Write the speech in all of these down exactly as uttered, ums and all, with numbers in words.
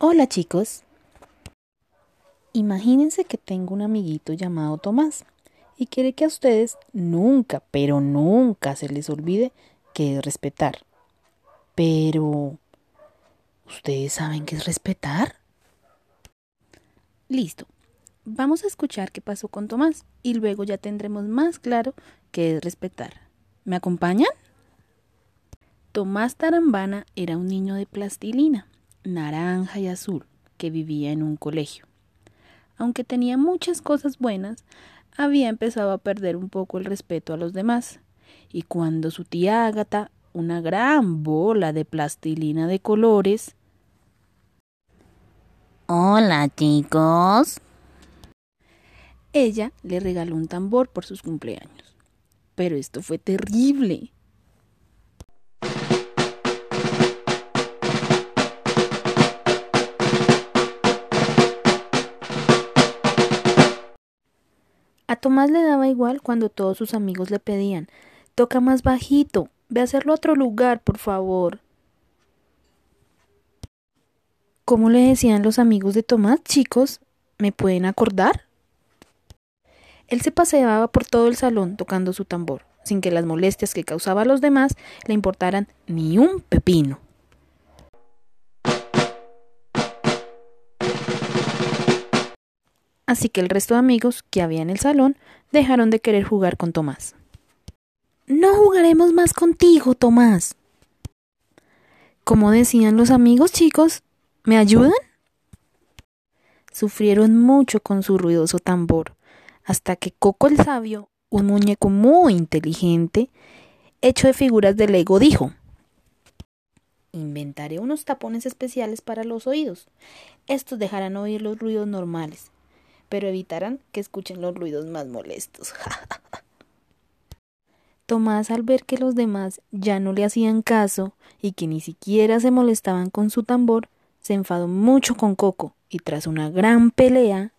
Hola chicos, imagínense que tengo un amiguito llamado Tomás y quiere que a ustedes nunca, pero nunca se les olvide que es respetar. Pero, ¿ustedes saben qué es respetar? Listo, vamos a escuchar qué pasó con Tomás y luego ya tendremos más claro qué es respetar. ¿Me acompañan? Tomás Tarambana era un niño de plastilina, naranja y azul, que vivía en un colegio. Aunque tenía muchas cosas buenas, había empezado a perder un poco el respeto a los demás. Y cuando su tía Ágata, una gran bola de plastilina de colores... Hola chicos. Ella le regaló un tambor por sus cumpleaños. Pero esto fue terrible. A Tomás le daba igual cuando todos sus amigos le pedían: toca más bajito, ve a hacerlo a otro lugar, por favor. ¿Cómo le decían los amigos de Tomás, chicos? ¿Me pueden acordar? Él se paseaba por todo el salón tocando su tambor, sin que las molestias que causaba a los demás le importaran ni un pepino. Así que el resto de amigos que había en el salón dejaron de querer jugar con Tomás. No jugaremos más contigo, Tomás. ¿Cómo decían los amigos, chicos? ¿Me ayudan? Sufrieron mucho con su ruidoso tambor, hasta que Coco el Sabio, un muñeco muy inteligente, hecho de figuras de Lego, dijo: inventaré unos tapones especiales para los oídos. Estos dejarán oír los ruidos normales, pero evitarán que escuchen los ruidos más molestos. Tomás, al ver que los demás ya no le hacían caso y que ni siquiera se molestaban con su tambor, se enfadó mucho con Coco y tras una gran pelea...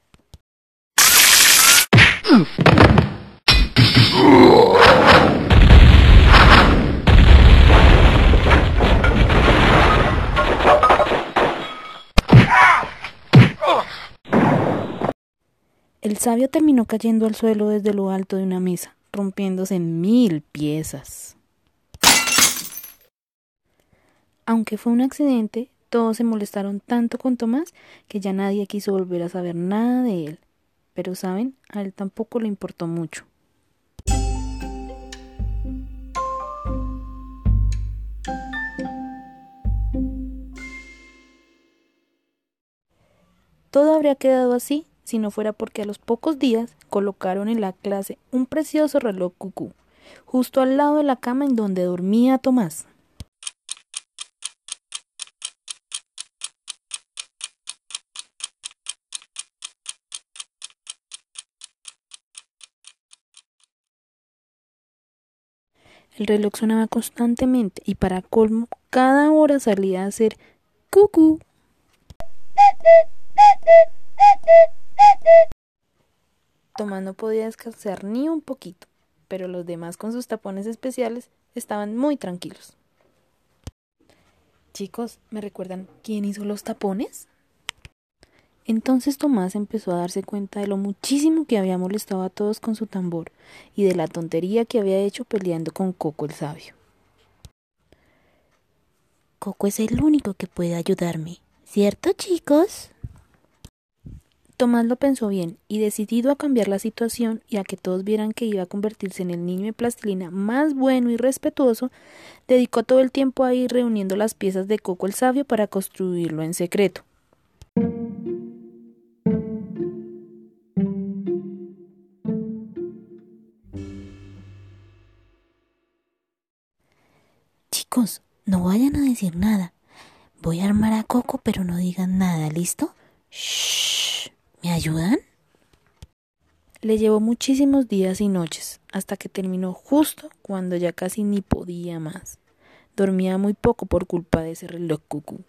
El sabio terminó cayendo al suelo desde lo alto de una mesa, rompiéndose en mil piezas. Aunque fue un accidente, todos se molestaron tanto con Tomás que ya nadie quiso volver a saber nada de él. Pero, ¿saben? A él tampoco le importó mucho. Todo habría quedado así si no fuera porque a los pocos días colocaron en la clase un precioso reloj cucú, justo al lado de la cama en donde dormía Tomás. El reloj sonaba constantemente y para colmo, cada hora salía a hacer cucú. Tomás no podía descansar ni un poquito, pero los demás con sus tapones especiales estaban muy tranquilos. Chicos, ¿me recuerdan quién hizo los tapones? Entonces Tomás empezó a darse cuenta de lo muchísimo que había molestado a todos con su tambor y de la tontería que había hecho peleando con Coco el Sabio. Coco es el único que puede ayudarme, ¿cierto chicos? Tomás lo pensó bien y, decidido a cambiar la situación y a que todos vieran que iba a convertirse en el niño de plastilina más bueno y respetuoso, dedicó todo el tiempo a ir reuniendo las piezas de Coco el Sabio para construirlo en secreto. Chicos, no vayan a decir nada. Voy a armar a Coco, pero no digan nada, ¿listo? Shh. ¿Me ayudan? Le llevó muchísimos días y noches, hasta que terminó justo cuando ya casi ni podía más. Dormía muy poco por culpa de ese reloj cucú.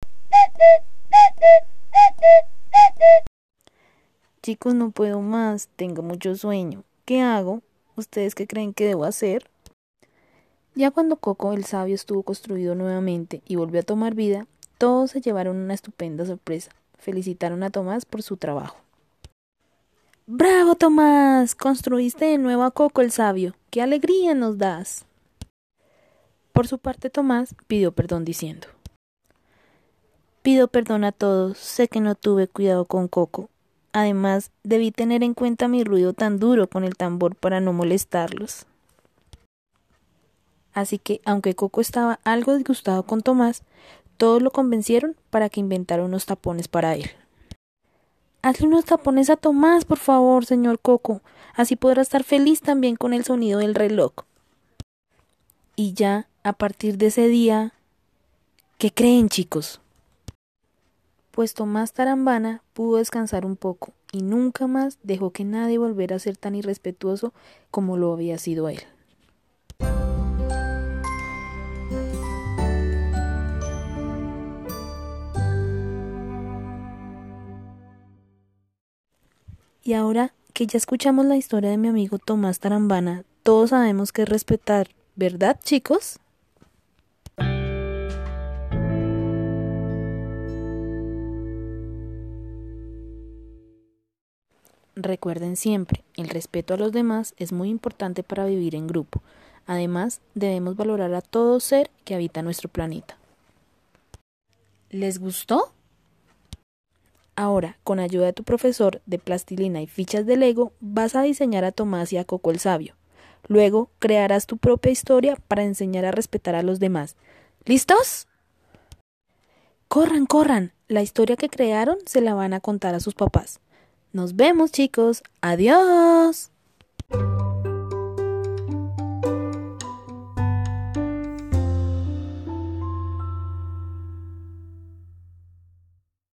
Chicos, no puedo más, tengo mucho sueño. ¿Qué hago? ¿Ustedes qué creen que debo hacer? Ya cuando Coco el Sabio estuvo construido nuevamente y volvió a tomar vida, todos se llevaron una estupenda sorpresa. Felicitaron a Tomás por su trabajo. ¡Bravo, Tomás! Construiste de nuevo a Coco el sabio. ¡Qué alegría nos das! Por su parte, Tomás pidió perdón diciendo: pido perdón a todos, sé que no tuve cuidado con Coco. Además, debí tener en cuenta mi ruido tan duro con el tambor para no molestarlos. Así que, aunque Coco estaba algo disgustado con Tomás, todos lo convencieron para que inventara unos tapones para él. Hazle unos tapones a Tomás, por favor, señor Coco. Así podrá estar feliz también con el sonido del reloj. Y ya, a partir de ese día, ¿qué creen, chicos? Pues Tomás Tarambana pudo descansar un poco y nunca más dejó que nadie volviera a ser tan irrespetuoso como lo había sido él. Y ahora que ya escuchamos la historia de mi amigo Tomás Tarambana, todos sabemos que es respetar, ¿verdad, chicos? Recuerden siempre, el respeto a los demás es muy importante para vivir en grupo. Además, debemos valorar a todo ser que habita nuestro planeta. ¿Les gustó? Ahora, con ayuda de tu profesor de plastilina y fichas de Lego, vas a diseñar a Tomás y a Coco el sabio. Luego, crearás tu propia historia para enseñar a respetar a los demás. ¿Listos? Corran, corran. La historia que crearon se la van a contar a sus papás. Nos vemos, chicos. Adiós.